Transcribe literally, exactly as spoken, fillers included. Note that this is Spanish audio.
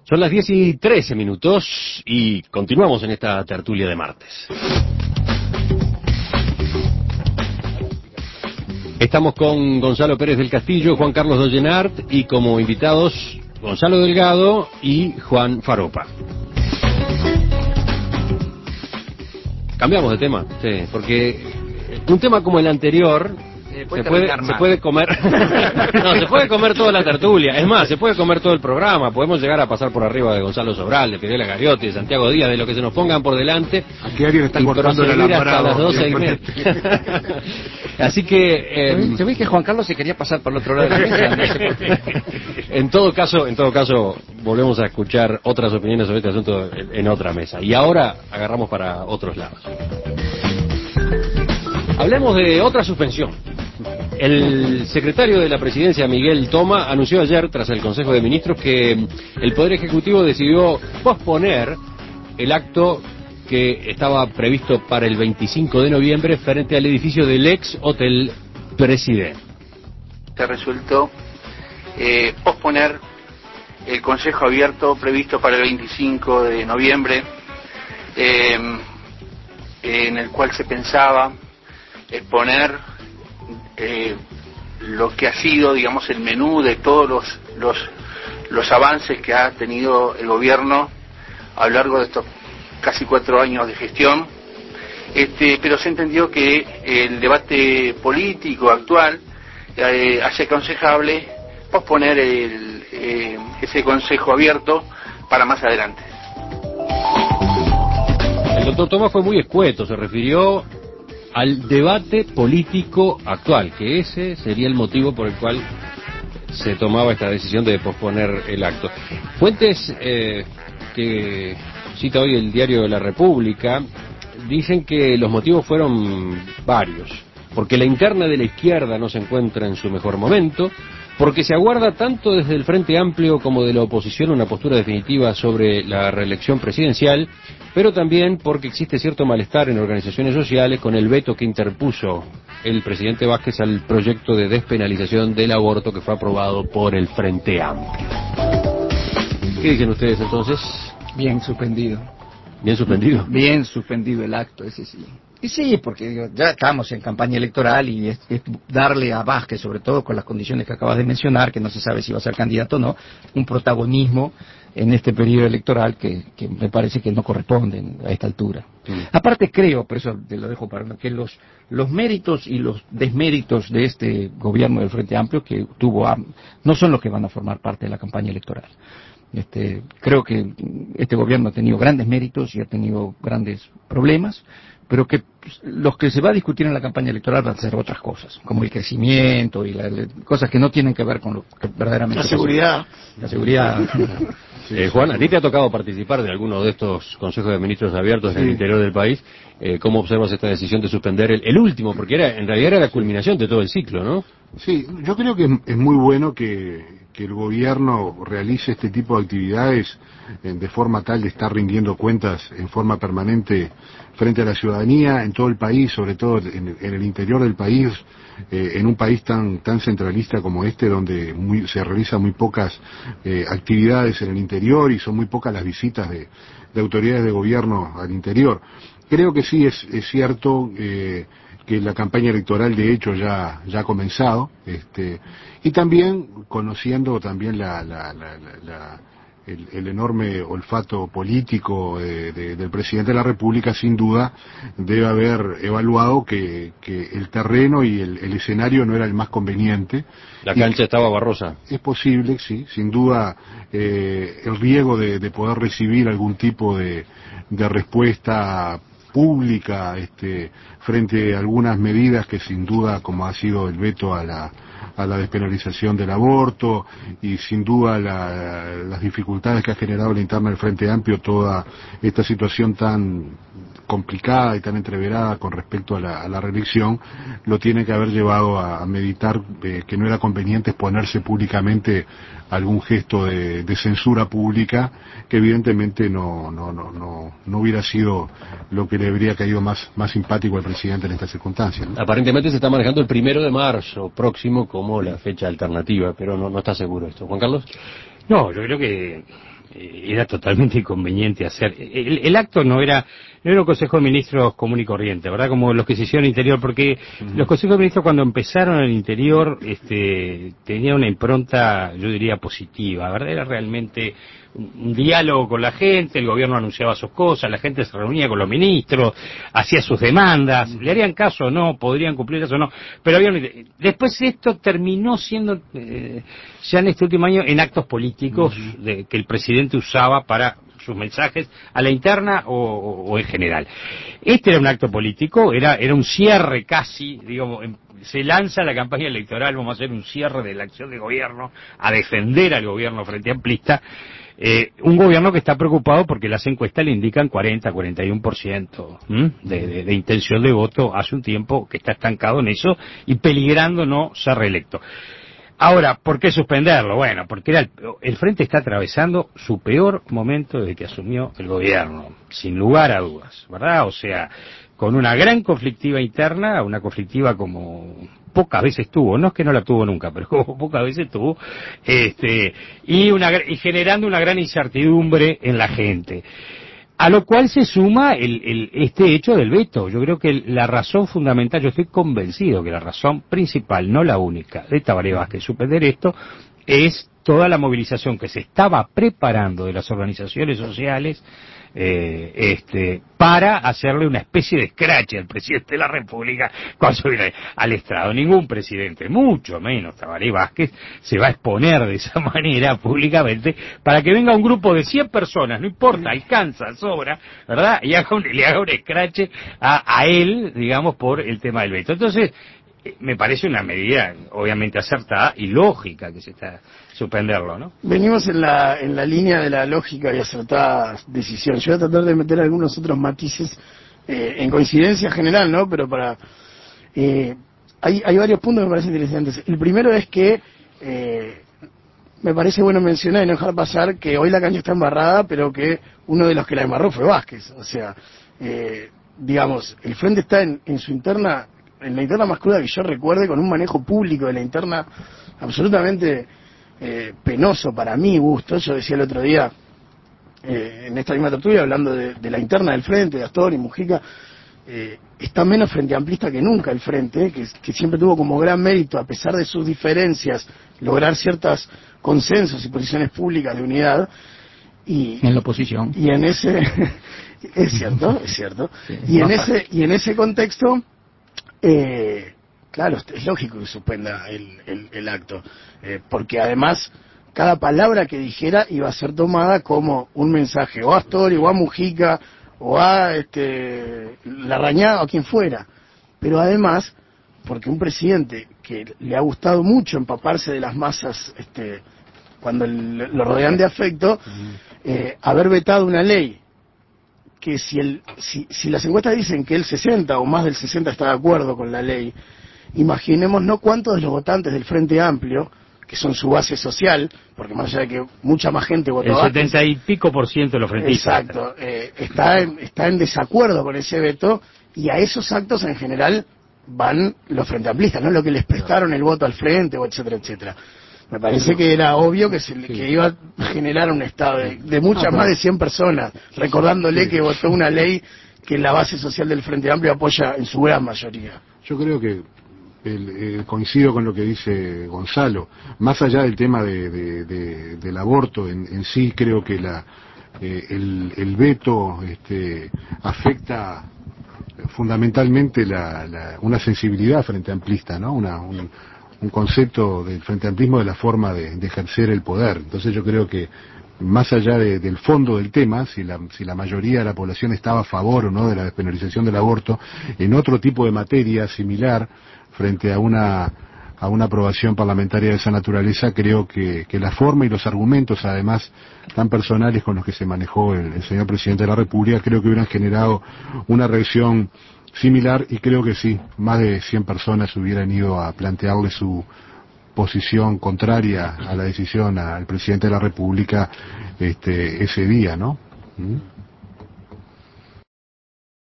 Son las diez y trece minutos y continuamos en esta tertulia de martes. Estamos con Gonzalo Pérez del Castillo, Juan Carlos Dollenart y como invitados Gonzalo Delgado y Juan Faropa. Cambiamos de tema, sí, porque un tema como el anterior Eh, puede se, puede, se puede comer no, se puede comer toda la tertulia, es más, se puede comer todo el programa, podemos llegar a pasar por arriba de Gonzalo Sobral, de Fidel Gariotti, de Santiago Díaz, de lo que se nos pongan por delante. Aquí alguien está y cortando el proseguir hasta alambrado, las doce y media. Así que eh, yo vi que Juan Carlos se quería pasar por el otro lado de la mesa, no sé por qué. en todo caso, en todo caso volvemos a escuchar otras opiniones sobre este asunto en, en otra mesa. Y ahora agarramos para otros lados. Hablemos de otra suspensión. El secretario de la Presidencia, Miguel Toma, anunció ayer, tras el Consejo de Ministros, que el Poder Ejecutivo decidió posponer el acto que estaba previsto para el veinticinco de noviembre frente al edificio del ex Hotel Presidente. Se resuelto eh, posponer el Consejo Abierto previsto para el veinticinco de noviembre, eh, en el cual se pensaba exponer Eh, lo que ha sido, digamos, el menú de todos los, los los avances que ha tenido el gobierno a lo largo de estos casi cuatro años de gestión, este, pero se entendió que el debate político actual eh, hace aconsejable posponer el, eh, ese consejo abierto para más adelante. El doctor Tomás fue muy escueto, se refirió al debate político actual, que ese sería el motivo por el cual se tomaba esta decisión de posponer el acto. Fuentes eh, que cita hoy el diario La República dicen que los motivos fueron varios, porque la interna de la izquierda no se encuentra en su mejor momento, porque se aguarda tanto desde el Frente Amplio como de la oposición una postura definitiva sobre la reelección presidencial, pero también porque existe cierto malestar en organizaciones sociales con el veto que interpuso el presidente Vázquez al proyecto de despenalización del aborto que fue aprobado por el Frente Amplio. ¿Qué dicen ustedes entonces? Bien suspendido. ¿Bien suspendido? Bien suspendido el acto, ese sí. Y sí, porque digo, ya estamos en campaña electoral y es, es darle a Vázquez, sobre todo con las condiciones que acabas de mencionar, que no se sabe si va a ser candidato o no, un protagonismo en este periodo electoral que, que me parece que no corresponde a esta altura. Mm. Aparte creo, por eso te lo dejo para que los, los méritos y los desméritos de este gobierno del Frente Amplio que tuvo a, no son los que van a formar parte de la campaña electoral. Este, creo que este gobierno ha tenido grandes méritos y ha tenido grandes problemas, pero que los que se va a discutir en la campaña electoral van a ser otras cosas, como el crecimiento y la, la, cosas que no tienen que ver con lo que verdaderamente... La seguridad. La seguridad. Sí, eh, Juan, a ti te ha tocado participar de alguno de estos consejos de ministros abiertos sí. en el interior del país. Eh, ¿Cómo observas esta decisión de suspender el, el último? Porque era en realidad era la culminación de todo el ciclo, ¿no? Sí, yo creo que es muy bueno que, que el gobierno realice este tipo de actividades eh, de forma tal de estar rindiendo cuentas en forma permanente frente a la ciudadanía en todo el país, sobre todo en, en el interior del país, eh, en un país tan tan centralista como este, donde muy, se realizan muy pocas eh, actividades en el interior y son muy pocas las visitas de, de autoridades de gobierno al interior. Creo que sí es, es cierto eh, que la campaña electoral de hecho ya ya ha comenzado, este, y también conociendo también la, la, la, la, la El, el enorme olfato político de, de, del presidente de la República, sin duda debe haber evaluado que, que el terreno y el, el escenario no era el más conveniente. La cancha estaba barrosa. Es posible, sí, sin duda eh, el riesgo de, de poder recibir algún tipo de, de respuesta pública este, frente a algunas medidas que sin duda, como ha sido el veto a la a la despenalización del aborto y sin duda la, las dificultades que ha generado la interna del Frente Amplio toda esta situación tan complicada y tan entreverada con respecto a la, a la reelección, lo tiene que haber llevado a, a meditar eh, que no era conveniente exponerse públicamente a algún gesto de, de censura pública que evidentemente no, no, no, no, no hubiera sido lo que le habría caído más, más simpático al presidente en estas circunstancias, ¿no? Aparentemente se está manejando el primero de marzo próximo como la fecha alternativa, pero no, no está seguro esto. ¿Juan Carlos? No, yo creo que era totalmente inconveniente hacer. El, el acto no era no era un Consejo de Ministros común y corriente, ¿verdad? Como los que se hicieron en Interior, porque uh-huh. los Consejos de Ministros cuando empezaron en el Interior este, tenían una impronta, yo diría, positiva, ¿verdad? Era realmente un, un diálogo con la gente, el gobierno anunciaba sus cosas, la gente se reunía con los ministros, hacía sus demandas, uh-huh. le harían caso o no, podrían cumplir eso o no, pero había un... después esto terminó siendo, eh, ya en este último año, en actos políticos uh-huh. de, que el presidente usaba para sus mensajes a la interna o, o, o en general. Este era un acto político, era era un cierre casi, digamos, se lanza la campaña electoral, vamos a hacer un cierre de la acción de gobierno, a defender al gobierno frente amplista, eh, un gobierno que está preocupado porque las encuestas le indican cuarenta, cuarenta y uno por ciento de, de, de intención de voto hace un tiempo que está estancado en eso y peligrando no ser reelecto. Ahora, ¿por qué suspenderlo? Bueno, porque era el, el Frente está atravesando su peor momento desde que asumió el gobierno, sin lugar a dudas, ¿verdad? O sea, con una gran conflictiva interna, una conflictiva como pocas veces tuvo, no es que no la tuvo nunca, pero como pocas veces tuvo, este, y, una, y generando una gran incertidumbre en la gente. A lo cual se suma el, el, este hecho del veto. Yo creo que la razón fundamental, yo estoy convencido que la razón principal, no la única, de Tabaré Vázquez suspender esto, es toda la movilización que se estaba preparando de las organizaciones sociales eh, este, para hacerle una especie de escrache al presidente de la República cuando viene al estrado. Ningún presidente, mucho menos Tabaré Vázquez, se va a exponer de esa manera públicamente para que venga un grupo de cien personas, no importa, alcanza, sobra, ¿verdad? Y haga un, le haga un escrache a, a él, digamos, por el tema del veto. Entonces, me parece una medida obviamente acertada y lógica que se está suspenderlo, ¿no? Venimos en la en la línea de la lógica y acertada decisión. Yo voy a tratar de meter algunos otros matices eh, en coincidencia general, ¿no? Pero para eh, hay hay varios puntos que me parecen interesantes. El primero es que eh, me parece bueno mencionar y no dejar pasar que hoy la cancha está embarrada, pero que uno de los que la embarró fue Vázquez. O sea, eh, digamos, el Frente está en, en su interna, en la interna más cruda que yo recuerde, con un manejo público de la interna absolutamente eh, penoso para mi gusto. Yo decía el otro día, eh, en esta misma tertulia, hablando de, de la interna del Frente, de Astor y Mujica, eh, está menos frente amplista que nunca el Frente, que, que siempre tuvo como gran mérito, a pesar de sus diferencias, lograr ciertos consensos y posiciones públicas de unidad. Y en la oposición. Y en ese... es cierto, es cierto. Sí, y, en ese, y en ese contexto... Eh, claro, es lógico que suspenda el, el, el acto, eh, porque además cada palabra que dijera iba a ser tomada como un mensaje o a Astori o a Mujica o a este, Larrañaga o a quien fuera, pero además porque un presidente que le ha gustado mucho empaparse de las masas este, cuando el, lo rodean de afecto, eh, haber vetado una ley que si, el, si, si las encuestas dicen que el sesenta o más del sesenta está de acuerdo con la ley, imaginemos no cuántos de los votantes del Frente Amplio, que son su base social, porque más allá de que mucha más gente votó... El setenta y pico por ciento de los frentistas. Exacto, eh, está, en, está en desacuerdo con ese veto, y a esos actos en general van los Frente Amplistas, no lo que les prestaron el voto al Frente, o etcétera, etcétera. Me parece que era obvio que, se, que iba a generar un estado de, de muchas más de cien personas, recordándole que votó una ley que la base social del Frente Amplio apoya en su gran mayoría. Yo creo que el, el, coincido con lo que dice Gonzalo. Más allá del tema de, de, de, del aborto en, en sí, creo que la, eh, el, el veto este, afecta fundamentalmente la, la, una sensibilidad frente amplista, ¿no? Una, un, un concepto del frente amplismo de la forma de, de ejercer el poder. Entonces yo creo que más allá de, del fondo del tema, si la, si la mayoría de la población estaba a favor o no de la despenalización del aborto, en otro tipo de materia similar, frente a una a una aprobación parlamentaria de esa naturaleza, creo que, que la forma y los argumentos, además tan personales con los que se manejó el, el señor presidente de la República, creo que hubieran generado una reacción similar, y creo que sí, más de cien personas hubieran ido a plantearle su posición contraria a la decisión al presidente de la República este, ese día, ¿no? ¿Mm?